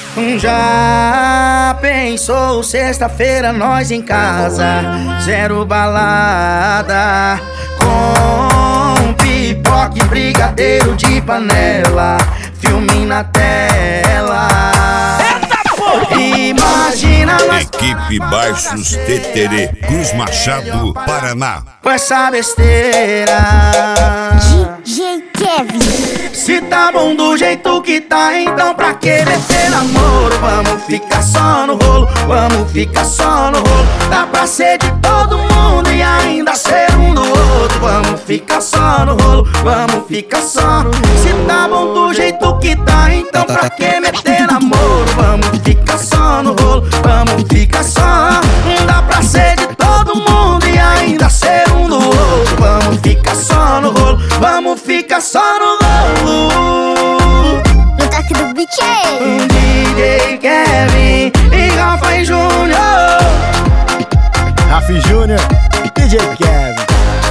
Já pensou sexta-feira nós em casa, zero balada, com pipoca e brigadeiro de panela, filme na tela. Imagina nós... Equipe Baixos Teterê, Cruz Machado, Paraná. Com essa besteira DJ Kevin. Se tá bom do jeito que tá, então pra que meter namoro? Vamos ficar só no rolo, vamos ficar só no rolo. Dá pra ser de todo mundo e ainda ser um do outro. Vamos ficar só no rolo, vamos ficar só no rolo. Se tá bom do jeito que tá, então pra que meter namoro? Vamos ficar só no rolo, vamos ficar só. Dá pra ser de todo mundo e ainda ser um do outro. Vamos ficar só no rolo, vamos ficar só no rolo. No toque do beat DJ Kevin e Rafa e Júnior. Rafa e Júnior, DJ Kevin.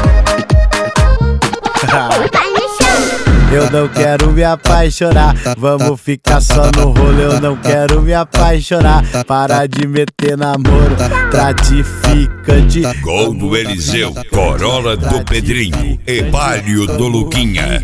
Vai no chão. Eu não quero me apaixonar, vamos ficar só no rolo. Eu não quero me apaixonar, para de meter namoro. Tratificante. Gol do Eliseu, Corolla do Pedrinho e Palio do Luquinha.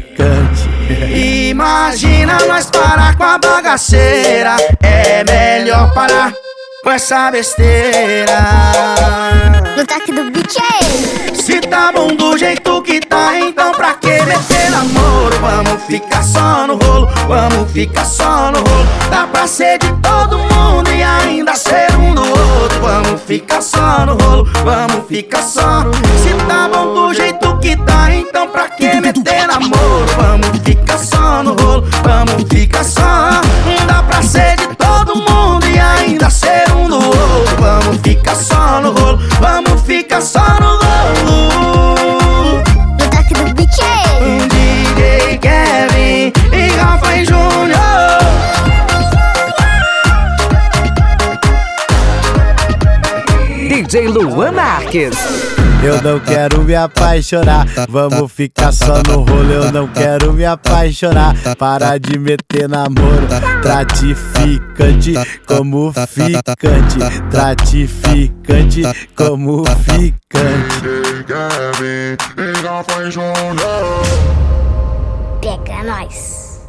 Imagina nós parar com a bagaceira. É melhor parar com essa besteira. No toque do beat Se tá bom do jeito que tá, então pra que meter namoro? Vamos ficar só no rolo, vamos ficar só no rolo. Dá pra ser de todo mundo e ainda ser um do outro. Vamos ficar só no rolo, vamos ficar só no rolo. Se tá bom do jeito que tá, então pra que meter namoro? Vamos ficar só no rolo, vamos ficar só. Dá pra ser de todo mundo e ainda ser um do outro. Vamos ficar só no rolo, vamos ficar só no rolo. No toque do beat DJ Kevin e Rafa e Júnior. DJ Luan Marques. Eu não quero me apaixonar, vamos ficar só no rolo. Eu não quero me apaixonar, para de meter namoro. Tratificante como ficante, tratificante como ficante. pega nós.